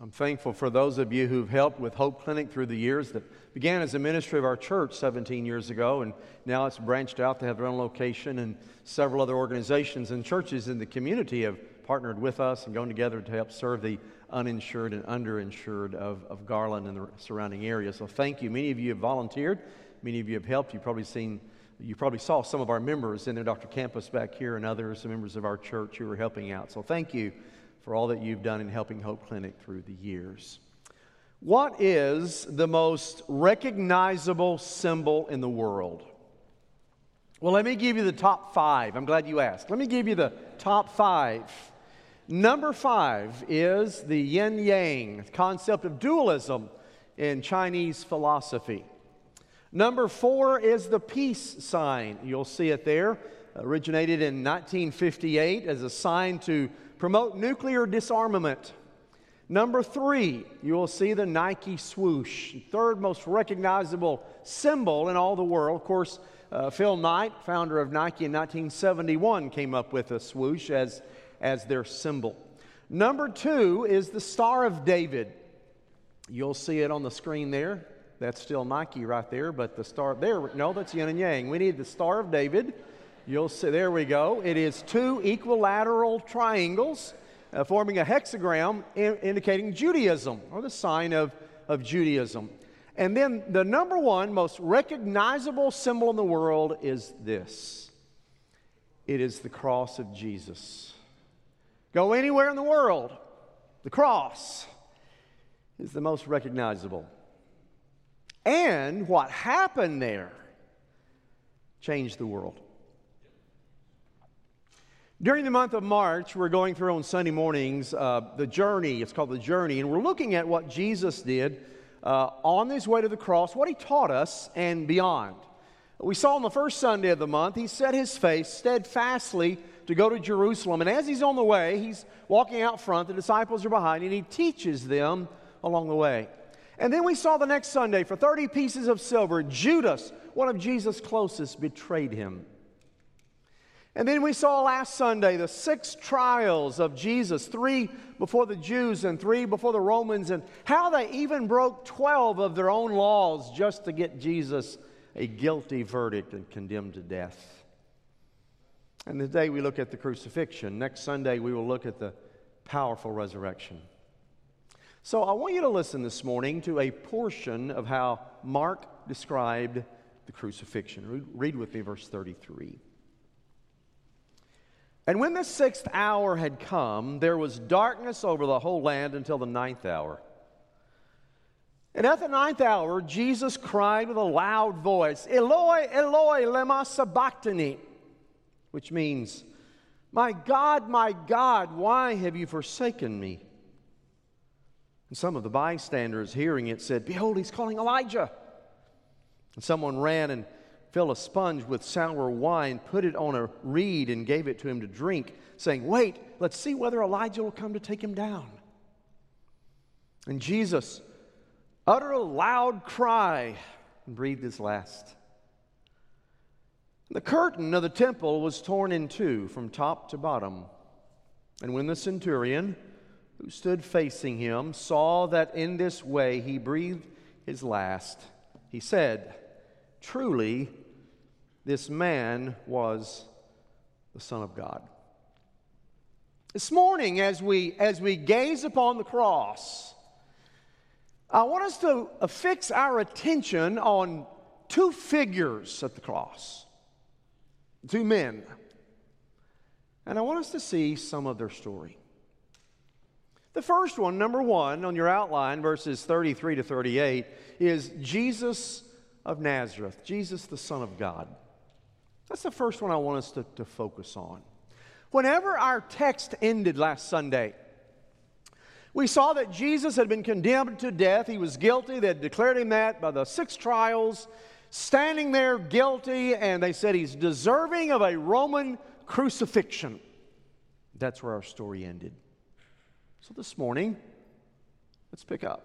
I'm thankful for those of you who've helped with Hope Clinic through the years. That began as a ministry of our church 17 years ago, and now it's branched out to have their own location, and several other organizations and churches in the community have partnered with us and gone together to help serve the uninsured and underinsured of Garland and the surrounding area. So thank you. Many of you have volunteered. Many of you have helped. You probably saw some of our members in there, Dr. Campus back here and others, members of our church who are helping out. So thank you for all that you've done in helping Hope Clinic through the years. What is the most recognizable symbol in the world? Well, let me give you the top 5. I'm glad you asked. Let me give you the top 5. Number 5 is the yin-yang, concept of dualism in Chinese philosophy. Number 4 is the peace sign. You'll see it there. Originated in 1958 as a sign to promote nuclear disarmament. Number 3, you will see the Nike swoosh, third most recognizable symbol in all the world. Of course, Phil Knight, founder of Nike in 1971, came up with a swoosh as their symbol. Number 2 is the Star of David. You'll see it on the screen there. That's still Nike right there, but the star there, no, that's yin and yang. We need the Star of David. You'll see, there we go. It is 2 equilateral triangles forming a hexagram indicating Judaism, or the sign of Judaism. And then the number 1 most recognizable symbol in the world is this. It is the cross of Jesus. Go anywhere in the world, the cross is the most recognizable. And what happened there changed the world. During the month of March, we're going through on Sunday mornings the journey. It's called the journey. And we're looking at what Jesus did on his way to the cross, what he taught us, and beyond. We saw on the first Sunday of the month, he set his face steadfastly to go to Jerusalem. And as he's on the way, he's walking out front. The disciples are behind, and he teaches them along the way. And then we saw the next Sunday, for 30 pieces of silver, Judas, one of Jesus' closest, betrayed him. And then we saw last Sunday the 6 trials of Jesus, 3 before the Jews and 3 before the Romans, and how they even broke 12 of their own laws just to get Jesus a guilty verdict and condemned to death. And today we look at the crucifixion. Next Sunday we will look at the powerful resurrection. So I want you to listen this morning to a portion of how Mark described the crucifixion. Read with me verse 33. And when the 6th hour had come, there was darkness over the whole land until the 9th hour. And at the 9th hour, Jesus cried with a loud voice, Eloi, Eloi, lema sabachthani, which means, my God, why have you forsaken me? And some of the bystanders hearing it said, behold, he's calling Elijah. And someone ran and filled a sponge with sour wine, put it on a reed, and gave it to him to drink, saying, wait, let's see whether Elijah will come to take him down. And Jesus uttered a loud cry and breathed his last. The curtain of the temple was torn in two from top to bottom. And when the centurion, who stood facing him, saw that in this way he breathed his last, he said, truly, this man was the Son of God. This morning, as we gaze upon the cross, I want us to fix our attention on 2 figures at the cross, 2 men. And I want us to see some of their story. The first one, number 1, on your outline, verses 33 to 38, is Jesus of Nazareth, Jesus the Son of God. That's the first one I want us to focus on. Whenever our text ended last Sunday, we saw that Jesus had been condemned to death. He was guilty. They had declared him that by the 6 trials, standing there guilty, and they said he's deserving of a Roman crucifixion. That's where our story ended. So this morning, let's pick up.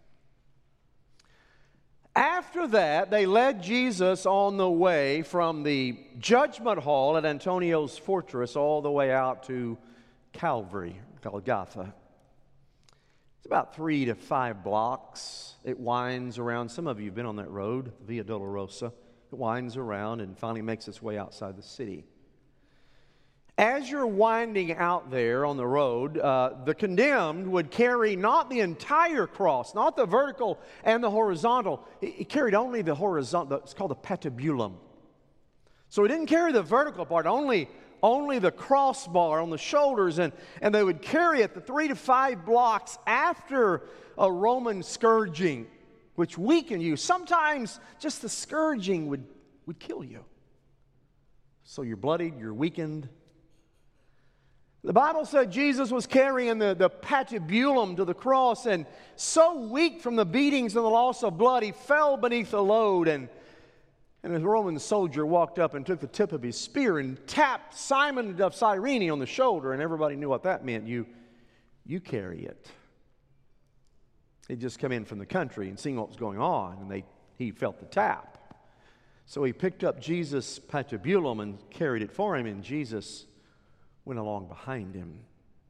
After that, they led Jesus on the way from the judgment hall at Antonio's fortress all the way out to Calvary, Golgotha. about 3 to 5 blocks. It winds around. Some of you have been on that road, Via Dolorosa. It winds around and finally makes its way outside the city. As you're winding out there on the road, the condemned would carry not the entire cross, not the vertical and the horizontal. He carried only the horizontal. It's called the patibulum. So he didn't carry the vertical part, only the crossbar on the shoulders, and they would carry it the 3 to 5 blocks after a Roman scourging, which weakened you. Sometimes just the scourging would kill you. So you're bloodied, you're weakened. The Bible said Jesus was carrying the patibulum to the cross, and so weak from the beatings and the loss of blood, he fell beneath the load, and a Roman soldier walked up and took the tip of his spear and tapped Simon of Cyrene on the shoulder, and everybody knew what that meant. You carry it. He'd just come in from the country and seen what was going on, and he felt the tap. So he picked up Jesus' patibulum and carried it for him, and Jesus went along behind him.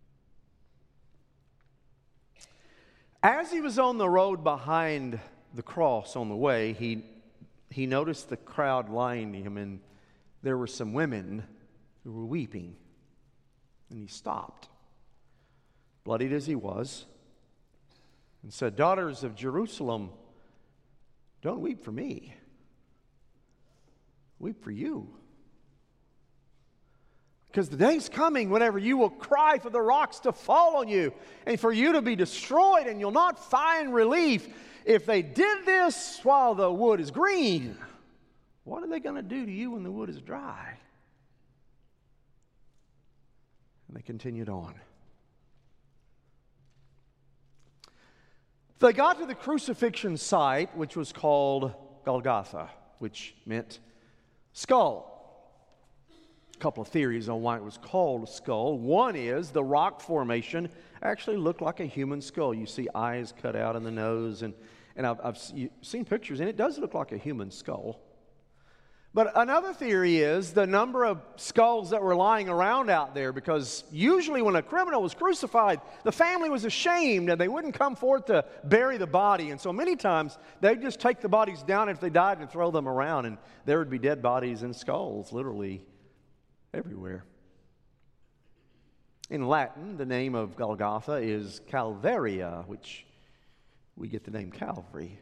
As he was on the road behind the cross on the way, he noticed the crowd lying to him, and there were some women who were weeping. And he stopped, bloodied as he was, and said, "Daughters of Jerusalem, don't weep for me. Weep for you. Because the day's coming whenever you will cry for the rocks to fall on you and for you to be destroyed, and you'll not find relief. If they did this while the wood is green, what are they going to do to you when the wood is dry?" And they continued on. They got to the crucifixion site, which was called Golgotha, which meant skull. A couple of theories on why it was called a skull. One is the rock formation actually looked like a human skull. You see eyes cut out in the nose, and I've seen pictures, and it does look like a human skull. But another theory is the number of skulls that were lying around out there, because usually when a criminal was crucified, the family was ashamed and they wouldn't come forth to bury the body. And so many times they'd just take the bodies down if they died and throw them around, and there would be dead bodies and skulls literally everywhere. In Latin, the name of Golgotha is Calvaria, which we get the name Calvary.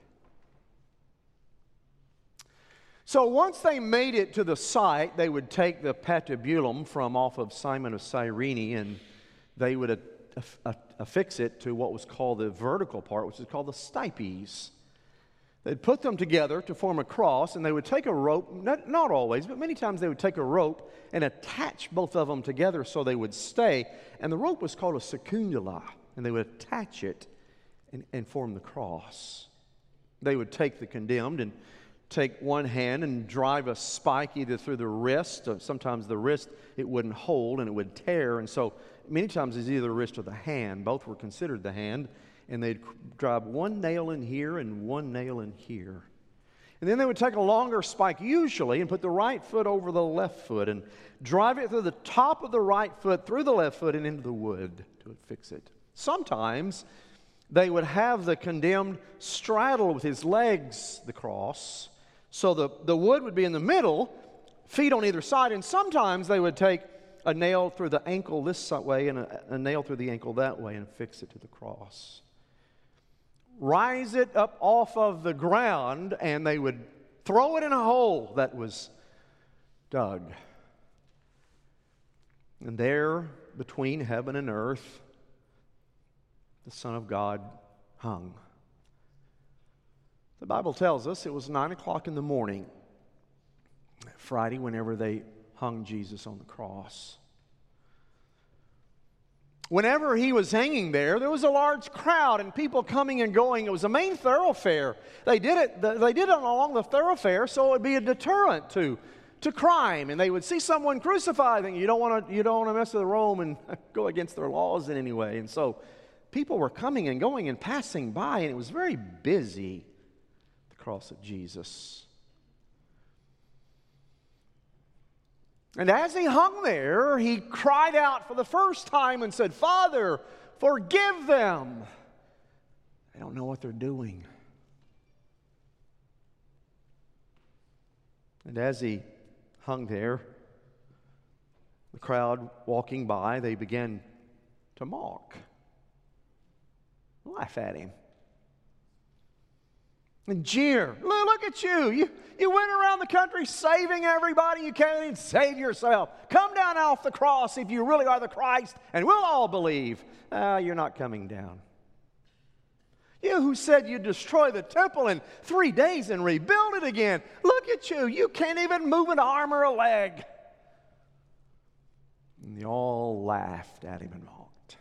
So once they made it to the site, they would take the patibulum from off of Simon of Cyrene, and they would affix it to what was called the vertical part, which is called the stipes. They'd put them together to form a cross, and they would take a rope, not always, but many times they would take a rope and attach both of them together so they would stay. And the rope was called a secundula, and they would attach it and form the cross. They would take the condemned and take one hand and drive a spike either through the wrist, or sometimes the wrist it wouldn't hold and it would tear, and so many times it's either the wrist or the hand. Both were considered the hand, and they'd drive one nail in here and one nail in here. And then they would take a longer spike usually and put the right foot over the left foot and drive it through the top of the right foot, through the left foot, and into the wood to fix it. Sometimes they would have the condemned straddle with his legs the cross, so the wood would be in the middle, feet on either side, and sometimes they would take a nail through the ankle this way and a nail through the ankle that way and fix it to the cross. Rise it up off of the ground, and they would throw it in a hole that was dug. And there, between heaven and earth, the Son of God hung. The Bible tells us it was 9 o'clock in the morning, Friday, whenever they hung Jesus on the cross. Whenever he was hanging there was a large crowd and people coming and going. It was a main thoroughfare. They did it along the thoroughfare so it would be a deterrent to crime. And they would see someone crucified, and you don't want to mess with Rome and go against their laws in any way. And so people were coming and going and passing by, and it was very busy. The cross of Jesus. And as he hung there, he cried out for the first time and said, "Father, forgive them, don't know what they're doing. And as he hung there, the crowd walking by, they began to mock, laugh at him, and jeer. Look at you. You went around the country saving everybody. You can't even save yourself. Come down off the cross if you really are the Christ, and we'll all believe. You're not coming down. You who said you'd destroy the temple in 3 days and rebuild it again. Look at you. You can't even move an arm or a leg. And they all laughed at him and mocked.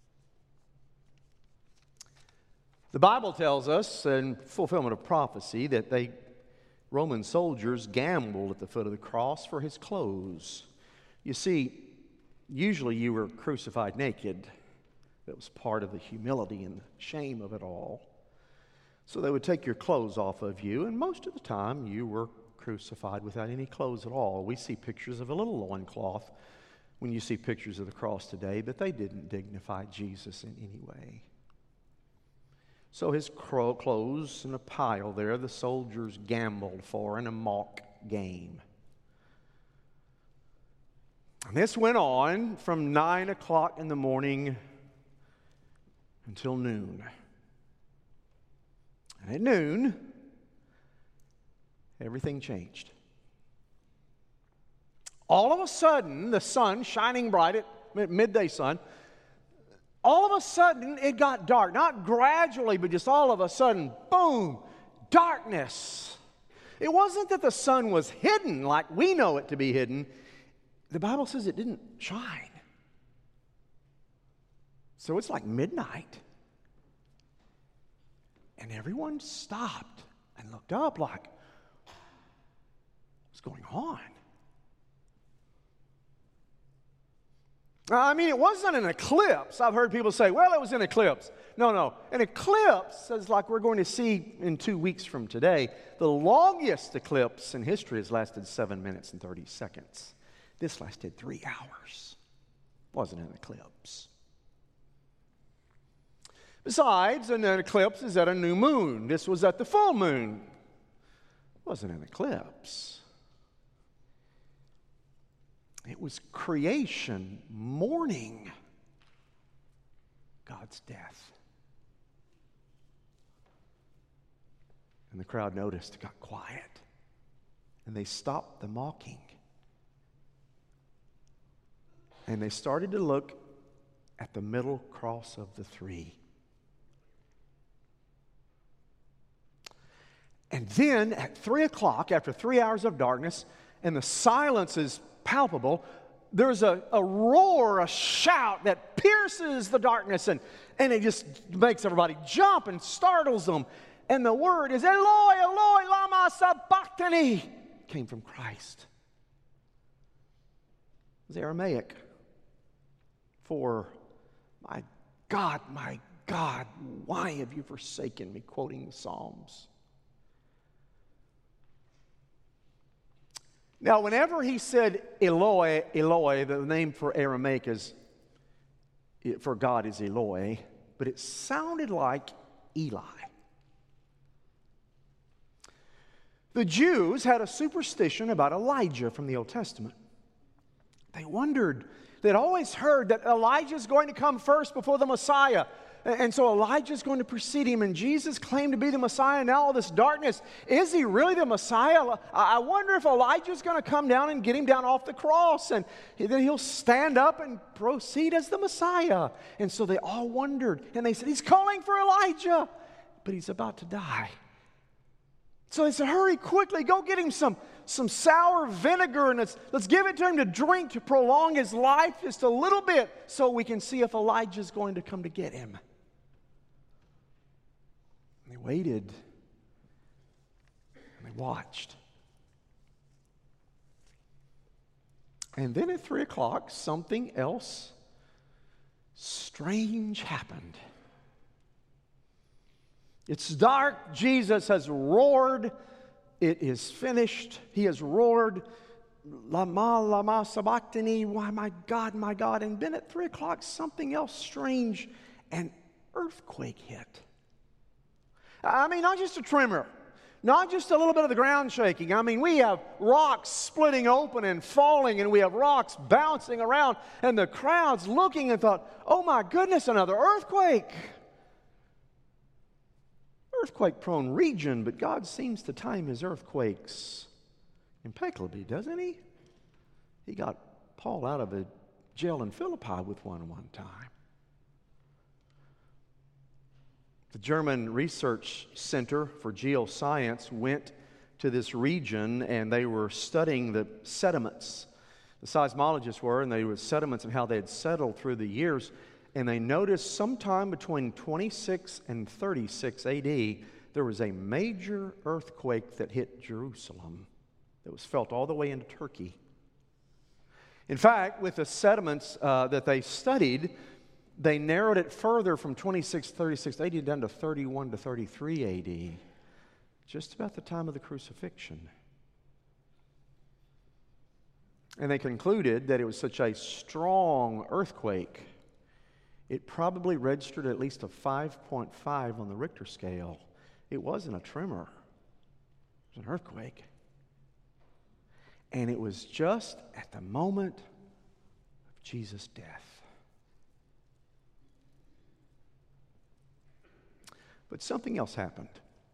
The Bible tells us, in fulfillment of prophecy, that Roman soldiers gambled at the foot of the cross for his clothes. You see, usually you were crucified naked. That was part of the humility and the shame of it all. So they would take your clothes off of you, and most of the time you were crucified without any clothes at all. We see pictures of a little loincloth when you see pictures of the cross today, but they didn't dignify Jesus in any way. So his clothes in a pile there, the soldiers gambled for in a mock game. And this went on from 9 o'clock in the morning until noon. And at noon, everything changed. All of a sudden, the sun shining bright at midday sun, all of a sudden it got dark. Not gradually, but just all of a sudden, boom, darkness. It wasn't that the sun was hidden like we know it to be hidden. The Bible says it didn't shine. So it's like midnight. And everyone stopped and looked up like, what's going on? I mean, it wasn't an eclipse. I've heard people say, well, it was an eclipse. No. An eclipse is like we're going to see in 2 weeks from today. The longest eclipse in history has lasted 7 minutes and 30 seconds. This lasted 3 hours. Wasn't an eclipse. Besides, an eclipse is at a new moon. This was at the full moon. It wasn't an eclipse. It was creation mourning God's death. And the crowd noticed, it got quiet. And they stopped the mocking. And they started to look at the middle cross of the three. And then at 3 o'clock, after 3 hours of darkness, and the silence is palpable, there's a roar, a shout that pierces the darkness, and it just makes everybody jump and startles them. And the word is, Eloi, Eloi, lama sabachthani. It came from Christ. It was Aramaic for, my God, why have you forsaken me? Quoting the Psalms. Now, whenever he said Eloi, Eloi, the name for Aramaic for God is Eloi, but it sounded like Eli. The Jews had a superstition about Elijah from the Old Testament. They wondered, they'd always heard that Elijah's going to come first before the Messiah. And so Elijah's going to precede him, and Jesus claimed to be the Messiah. Now all this darkness, is he really the Messiah? I wonder if Elijah's going to come down and get him down off the cross, and then he'll stand up and proceed as the Messiah. And so they all wondered, and they said, he's calling for Elijah, but he's about to die. So they said, hurry, quickly, go get him some sour vinegar, and let's give it to him to drink to prolong his life just a little bit so we can see if Elijah's going to come to get him. And they waited, and they watched. And then at 3 o'clock, something else strange happened. It's dark. Jesus has roared. It is finished. He has roared, lama sabachthani, why, my God, my God. And then at 3 o'clock, something else strange, an earthquake hit. I mean, not just a tremor, not just a little bit of the ground shaking. I mean, we have rocks splitting open and falling, and we have rocks bouncing around, and the crowd's looking and thought, oh my goodness, another earthquake. Earthquake-prone region, but God seems to time his earthquakes impeccably, doesn't he? He got Paul out of a jail in Philippi with one time. The German Research Center for Geoscience went to this region, and they were studying the sediments. The seismologists were, and they were sediments and how they had settled through the years. And they noticed sometime between 26 and 36 AD, there was a major earthquake that hit Jerusalem that was felt all the way into Turkey. In fact, with the sediments that they studied, they narrowed it further from 26 to 36 AD down to 31 to 33 AD, just about the time of the crucifixion. And they concluded that it was such a strong earthquake, it probably registered at least a 5.5 on the Richter scale. It wasn't a tremor. It was an earthquake. And it was just at the moment of Jesus' death. But something else happened.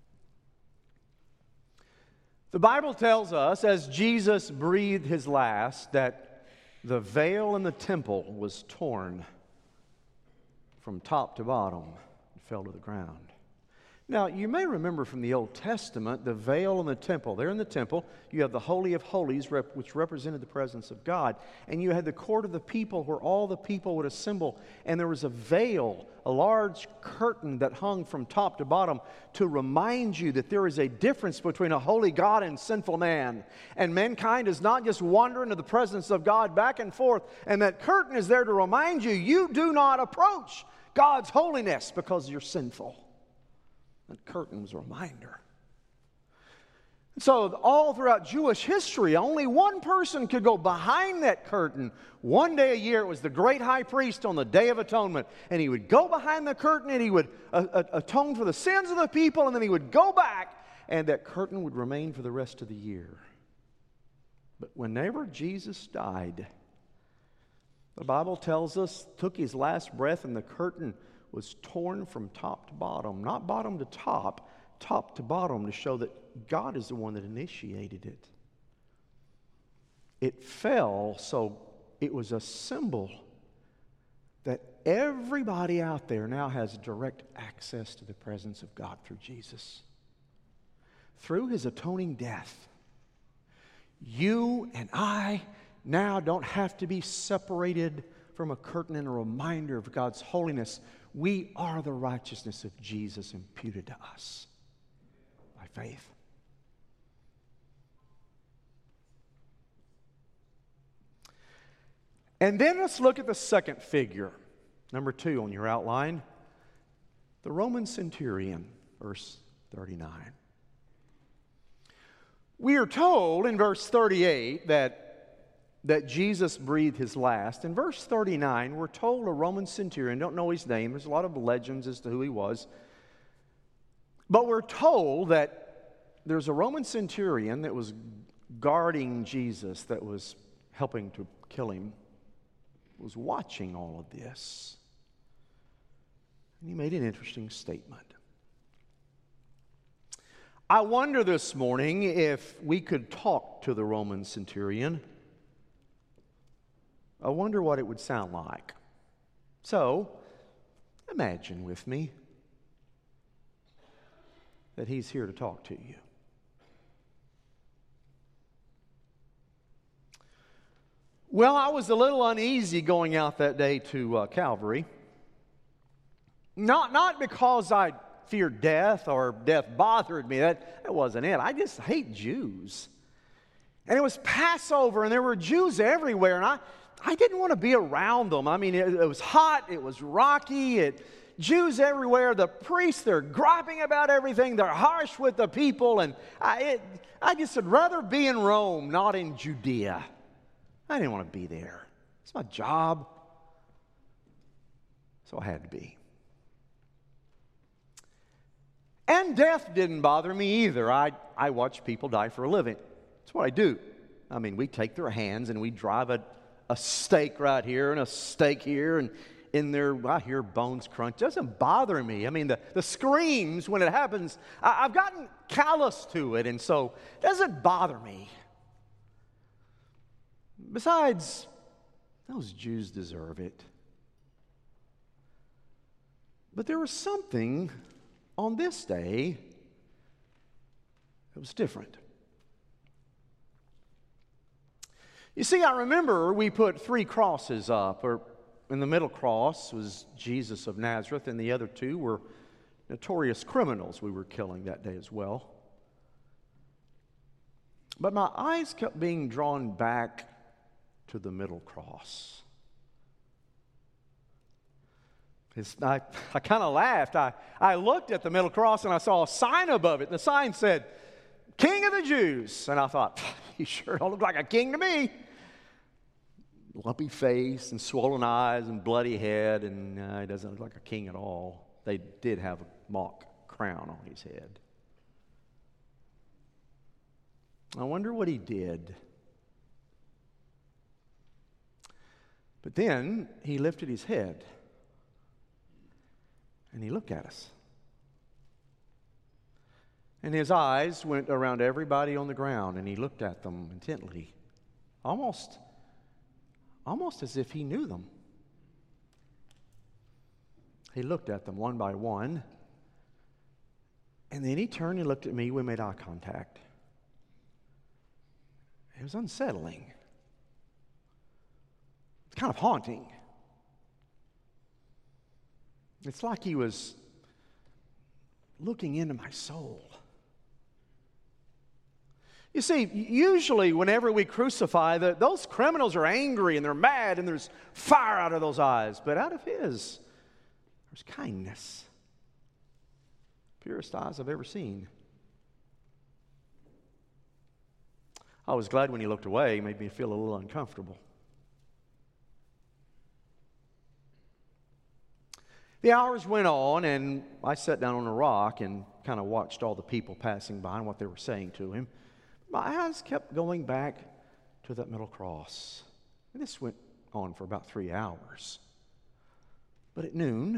The Bible tells us, as Jesus breathed his last, that the veil in the temple was torn from top to bottom and fell to the ground. Now, you may remember from the Old Testament, the veil in the temple. There in the temple, you have the Holy of Holies, which represented the presence of God. And you had the court of the people, where all the people would assemble. And there was a veil, a large curtain that hung from top to bottom to remind you that there is a difference between a holy God and sinful man. And mankind is not just wandering into the presence of God back and forth. And that curtain is there to remind you, you do not approach God's holiness because you're sinful. That curtain was a reminder. So all throughout Jewish history, only one person could go behind that curtain. One day a year, it was the great high priest on the Day of Atonement. And he would go behind the curtain and he would atone for the sins of the people, and then he would go back, and that curtain would remain for the rest of the year. But whenever Jesus died, the Bible tells us, took his last breath, and the curtain was torn from top to bottom. Not bottom to top, top to bottom, to show that God is the one that initiated it. It fell, so it was a symbol that everybody out there now has direct access to the presence of God through Jesus. Through his atoning death, you and I now don't have to be separated from a curtain and a reminder of God's holiness. We are the righteousness of Jesus imputed to us by faith. And then let's look at the second figure, number 2 on your outline, the Roman centurion, verse 39. We are told in verse 38 that Jesus breathed his last. In verse 39, we're told a Roman centurion, don't know his name, there's a lot of legends as to who he was, but we're told that there's a Roman centurion that was guarding Jesus, that was helping to kill him, was watching all of this. And he made an interesting statement. I wonder this morning if we could talk to the Roman centurion. I wonder what it would sound like. So, imagine with me that he's here to talk to you. Well, I was a little uneasy going out that day to Calvary. Not because I feared death or death bothered me. That wasn't it. I just hate Jews. And it was Passover, and there were Jews everywhere, and I didn't want to be around them. I mean, it was hot, it was rocky, Jews everywhere. The priests, they're griping about everything. They're harsh with the people, and I just would rather be in Rome, not in Judea. I didn't want to be there. It's my job. So I had to be. And And death didn't bother me either. I watch people die for a living. That's what I do. I mean, we take their hands and we drive a stake right here and a stake here, and in there I hear bones crunch. It doesn't bother me. I mean, the screams when it happens, I've gotten callous to it, and so it doesn't bother me. Besides, those Jews deserve it. But there was something on this day that was different. You see, I remember we put 3 crosses up. In the middle cross was Jesus of Nazareth, and the other 2 were notorious criminals we were killing that day as well. But my eyes kept being drawn back to the middle cross. I kind of laughed. I looked at the middle cross and I saw a sign above it. The sign said, King of the Jews. And I thought, you sure don't look like a king to me. Lumpy face and swollen eyes and bloody head, and he doesn't look like a king at all. They did have a mock crown on his head. I wonder what he did. But then he lifted his head and he looked at us. And his eyes went around everybody on the ground, and he looked at them intently, almost as if he knew them. He looked at them one by one, and then he turned and looked at me. We made eye contact. It was unsettling. It's kind of haunting. It's like he was looking into my soul. You see, usually whenever we crucify, those criminals are angry and they're mad and there's fire out of those eyes. But out of his, there's kindness. Purest eyes I've ever seen. I was glad when he looked away. He made me feel a little uncomfortable. The hours went on, and I sat down on a rock and kind of watched all the people passing by and what they were saying to him. My eyes kept going back to that middle cross. And this went on for about 3 hours. But at noon,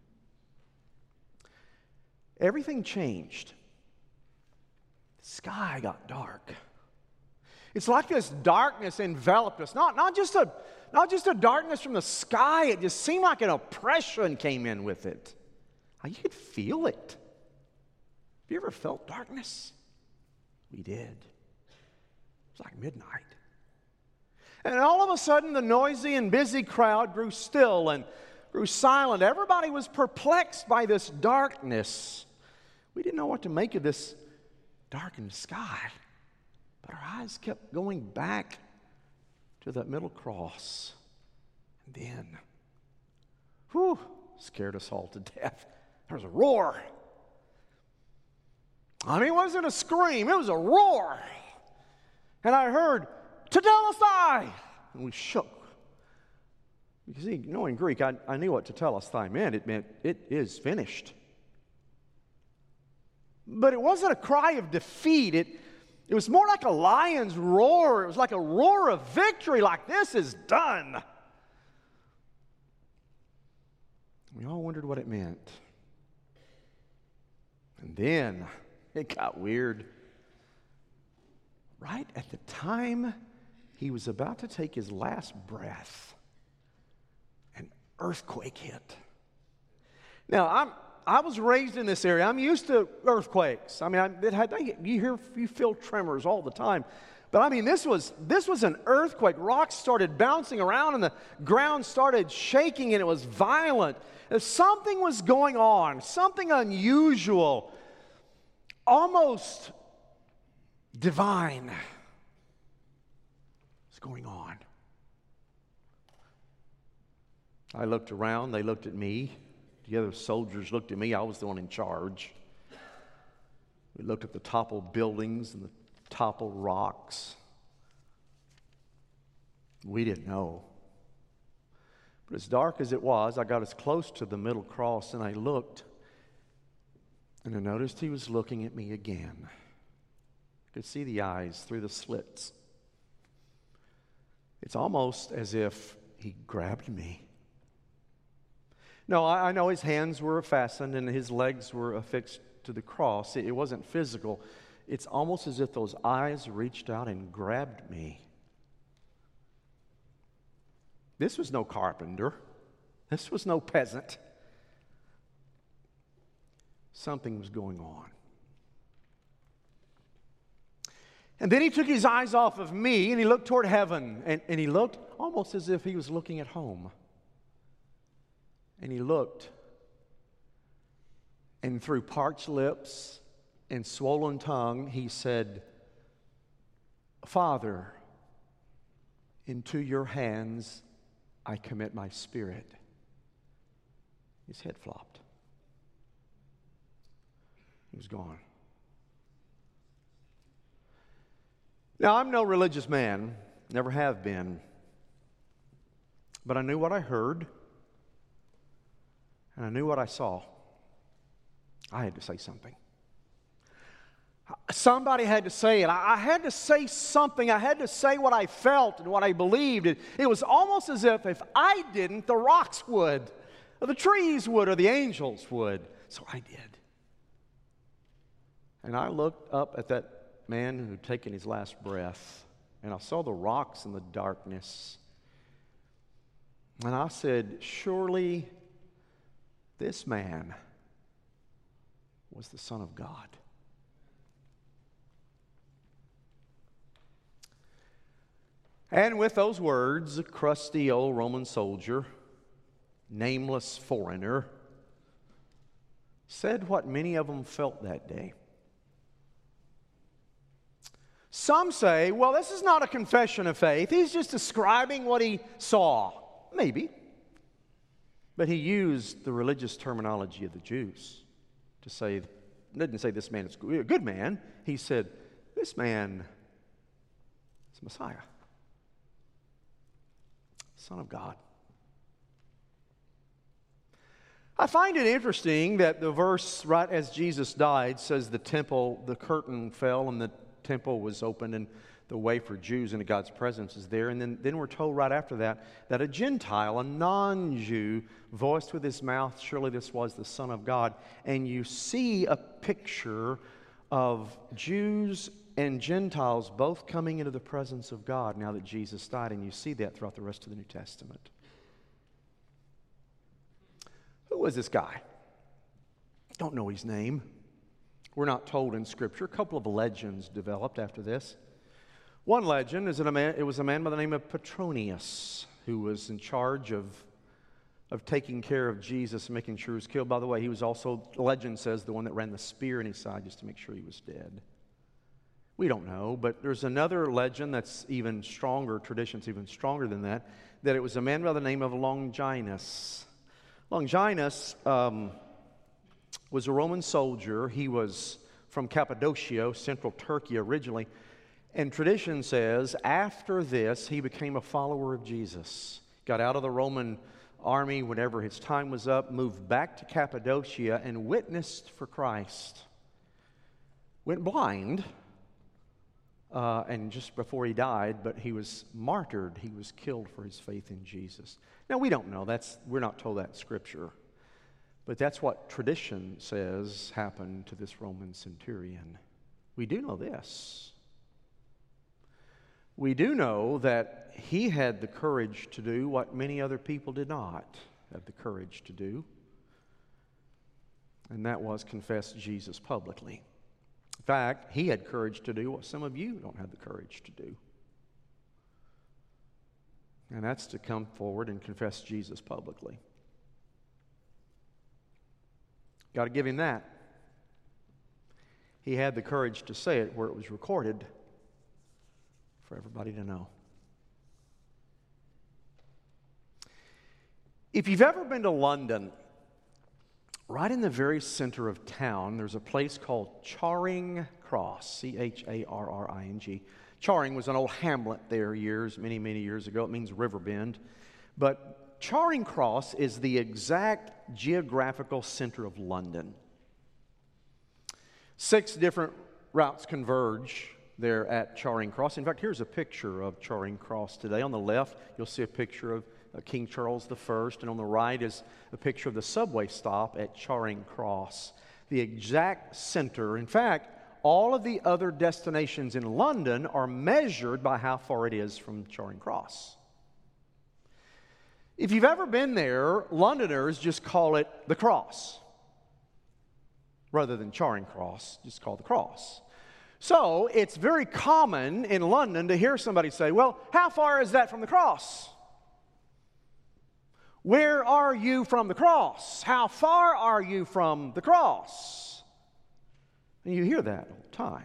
everything changed. The sky got dark. It's like this darkness enveloped us. Not just a darkness from the sky. It just seemed like an oppression came in with it. You could feel it. Have you ever felt darkness? We did. It was like midnight. And all of a sudden, the noisy and busy crowd grew still and grew silent. Everybody was perplexed by this darkness. We didn't know what to make of this darkened sky. But our eyes kept going back to that middle cross. And then, scared us all to death. There was a roar. I mean, it wasn't a scream, it was a roar. And I heard, Tetelestai! And we shook. You see, knowing Greek, I knew what Tetelestai meant. It meant, it is finished. But it wasn't a cry of defeat. It was more like a lion's roar. It was like a roar of victory, like this is done. We all wondered what it meant. And then it got weird. Right at the time he was about to take his last breath, an earthquake hit. Now, I was raised in this area. I'm used to earthquakes. I mean, you feel tremors all the time. But I mean, this was an earthquake. Rocks started bouncing around and the ground started shaking, and it was violent. Something was going on, something unusual, almost divine was going on. I looked around, they looked at me. The other soldiers looked at me. I was the one in charge. We looked at the toppled buildings and the toppled rocks. We didn't know. But as dark as it was, I got as close to the middle cross and I looked. And I noticed he was looking at me again. I could see the eyes through the slits. It's almost as if he grabbed me. No, I know his hands were fastened and his legs were affixed to the cross. It wasn't physical. It's almost as if those eyes reached out and grabbed me. This was no carpenter. This was no peasant. Something was going on. And then he took his eyes off of me and he looked toward heaven. And he looked almost as if he was looking at home. And he looked, and through parched lips and swollen tongue, he said, "Father, into your hands I commit my spirit." His head flopped. He was gone. Now, I'm no religious man, never have been, but I knew what I heard. And I knew what I saw. I had to say something. Somebody had to say it. I had to say something. I had to say what I felt and what I believed. It was almost as if I didn't, the rocks would, or the trees would, or the angels would. So I did. And I looked up at that man who had taken his last breath, and I saw the rocks in the darkness. And I said, surely this man was the Son of God. And with those words, a crusty old Roman soldier, nameless foreigner, said what many of them felt that day. Some say, well, this is not a confession of faith. He's just describing what he saw. Maybe. But he used the religious terminology of the Jews to say, didn't say this man is a good man. He said, this man is Messiah, Son of God. I find it interesting that the verse right as Jesus died says the curtain fell and the temple was opened and the way for Jews into God's presence is there. And then we're told right after that a Gentile, a non-Jew, voiced with his mouth, surely this was the Son of God. And you see a picture of Jews and Gentiles both coming into the presence of God now that Jesus died. And you see that throughout the rest of the New Testament. Who was this guy? Don't know his name. We're not told in Scripture. A couple of legends developed after this. One legend is that it was a man by the name of Petronius who was in charge of taking care of Jesus and making sure he was killed. By the way, he was also, legend says, the one that ran the spear in his side just to make sure he was dead. We don't know, but there's another legend that's even stronger, tradition's even stronger than that it was a man by the name of Longinus. Longinus was a Roman soldier. He was from Cappadocia, central Turkey originally. And tradition says after this, he became a follower of Jesus. Got out of the Roman army whenever his time was up, moved back to Cappadocia and witnessed for Christ. Went blind, and just before he died, but he was martyred. He was killed for his faith in Jesus. Now, we don't know. We're not told that in Scripture. But that's what tradition says happened to this Roman centurion. We do know this. We do know that he had the courage to do what many other people did not have the courage to do. And that was confess Jesus publicly. In fact, he had courage to do what some of you don't have the courage to do. And that's to come forward and confess Jesus publicly. Got to give him that. He had the courage to say it where it was recorded for everybody to know. If you've ever been to London, right in the very center of town, there's a place called Charing Cross, Charring. Charing was an old hamlet there many, many years ago. It means river bend. But Charing Cross is the exact geographical center of London. 6 different routes converge there at Charing Cross. In fact, here's a picture of Charing Cross today. On the left, you'll see a picture of King Charles I, and on the right is a picture of the subway stop at Charing Cross, the exact center. In fact, all of the other destinations in London are measured by how far it is from Charing Cross. If you've ever been there, Londoners just call it the Cross. Rather than Charing Cross, just call it the Cross. So it's very common in London to hear somebody say, well, how far is that from the cross? Where are you from the cross? How far are you from the cross? And you hear that all the time.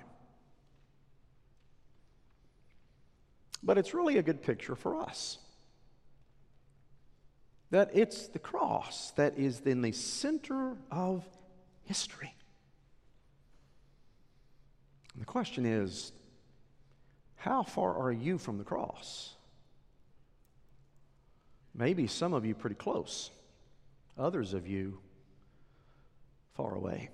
But it's really a good picture for us. That it's the cross that is in the center of history. And the question is, how far are you from the cross? Maybe some of you pretty close, others of you far away.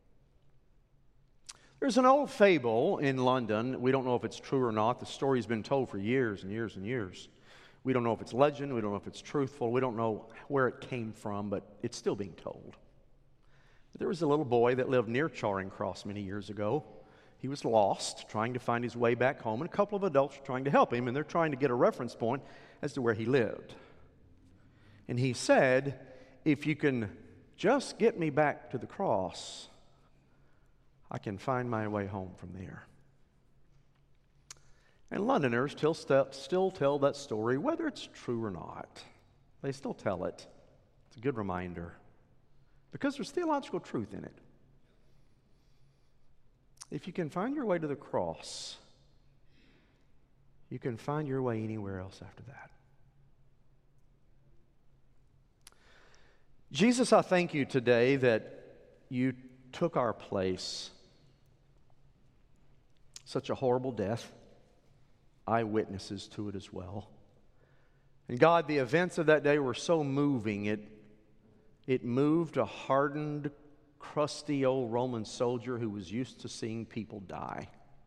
There's an old fable in London. We don't know if it's true or not. The story's been told for years and years and years. We don't know if it's legend. We don't know if it's truthful. We don't know where it came from, but it's still being told. There was a little boy that lived near Charing Cross many years ago. He was lost, trying to find his way back home, and a couple of adults were trying to help him, and they're trying to get a reference point as to where he lived. And he said, if you can just get me back to the cross, I can find my way home from there. And Londoners still tell that story, whether it's true or not. They still tell it. It's a good reminder, because there's theological truth in it. If you can find your way to the cross, you can find your way anywhere else after that. Jesus, I thank you today that you took our place. Such a horrible death. Eyewitnesses to it as well. And God, the events of that day were so moving. It moved a hardened, crusty old Roman soldier who was used to seeing people die.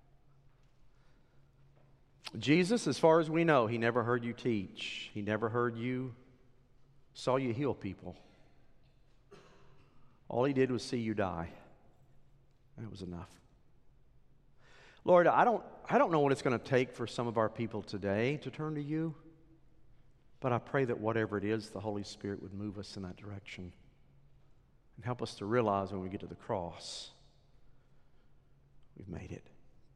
Jesus, as far as we know, he never heard you teach. He never saw you heal people. All he did was see you die. And it was enough. Lord, I don't know what it's going to take for some of our people today to turn to you, but I pray that whatever it is, the Holy Spirit would move us in that direction and help us to realize when we get to the cross, we've made it.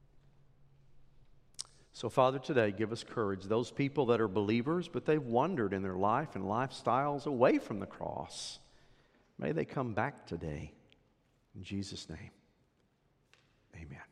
So, Father, today, give us courage. Those people that are believers, but they've wandered in their life and lifestyles away from the cross, may they come back today. In Jesus' name, amen.